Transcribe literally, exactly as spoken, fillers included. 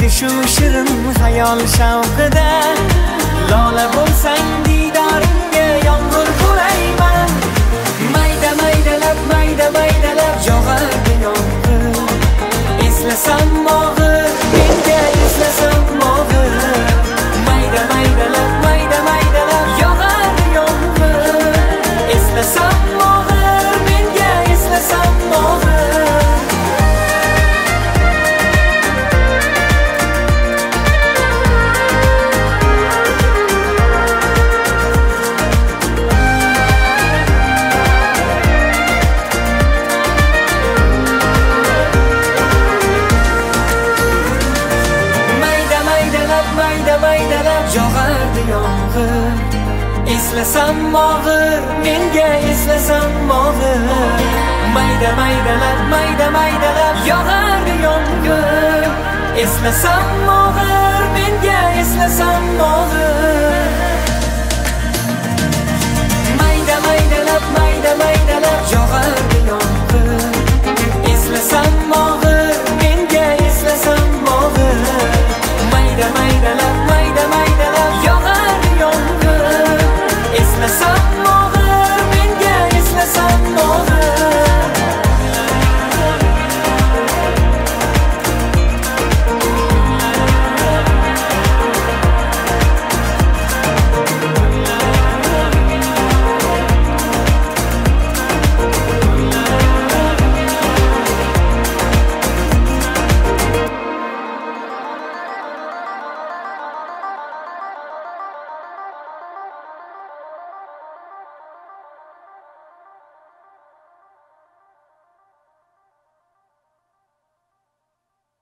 shu shirin xayol shavqida lola bo'lsang didoringga yomg'ir bo'layman. Mayda maydalab mayda maydalab yog'ardi yomg'ir, eslasam mog'ir menga eslasam mog'ir. Mayda maydalab mayda maydalab yog'ardi yomg'ir, eslasam mog'ir menga eslasam mog'ir. Yog'ardi yomg'ir, eslasam mog'ir menga eslasam mog'ir. Mayda maydalab mayda maydalab yog'ardi yomg'ir, eslasam mog'ir menga eslasam mog'ir.